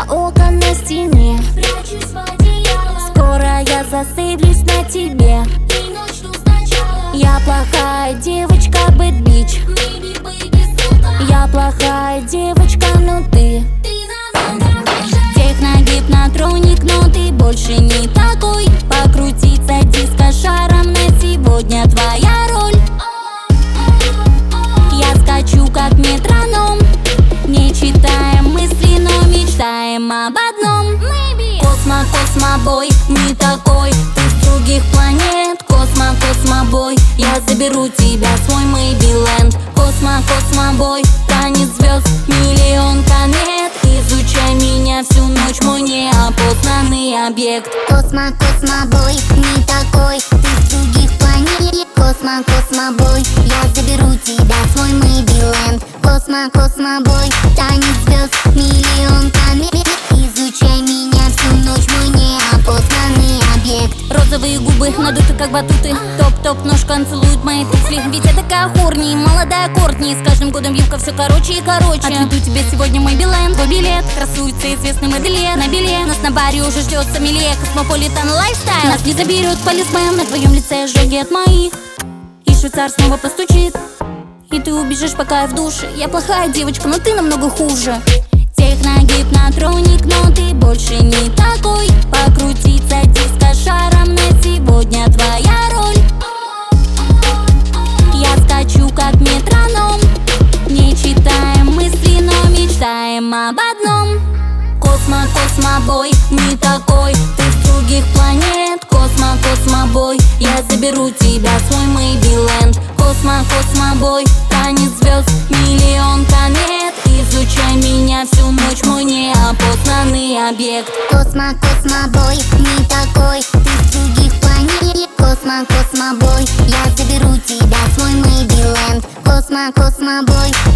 окон на стене. Прячусь в одеяло, Скоро я засыплюсь на тебе. и начну сначала. Я плохая девочка, bad bitch. Baby, baby, сука, Я плохая девочка, но ты ты на ногах уже. техногипнотроник, но ты больше не такой. Покрутиться диско-шаром на сегодня твоя роль. Я скачу как метроном, не читаем мысли, но мечтаем об одном. Космо-космобой, не такой, ты с других планет. Космо-космобой, я заберу тебя в свой Мэйбиленд. Космо-космобой, танец звезд, миллион комет. Изучай меня всю ночь, мой неопознанный объект. Космо-космобой, не такой, ты с других планет. Космо-космобой, я заберу тебя в свой Мэйбиленд. Космо-космобой, танец звезд, миллион комет. Изучай меня всю ночь, мой неопознанный объект. Розовые губы надуты как батуты. Топ-топ ножка целует мои туфли. Ведь я такая хорни, молодая Кортни. С каждым годом юбка все короче и короче. Отведу тебе сегодня мой Билайн. Твой билет, красуется известный модельер. На билет нас на баре уже ждет сомелье. Космополитен лайфстайл. Нас не заберет полисмен. На твоем лице ожоги от моих. И швейцар снова постучит. И ты убежишь, пока я в душе. Я плохая девочка, но ты намного хуже. Техногипнотроник, но ты больше не такой. Покрутиться диско-шаром на сегодня твоя роль. Я скачу как метроном, не читаем мысли, но мечтаем об одном. Космо-космобой, не такой, ты с других планет. Космо-космобой, я заберу тебя в свой Мэйбиленд. Космо-космобой, танец звезд, миллион комет. Изучай меня всю ночь, мой неопознанный объект. Космо-космобой, не такой, ты с других планет. Космо-космобой, я заберу тебя в свой Мэйбиленд. Космо-космобой,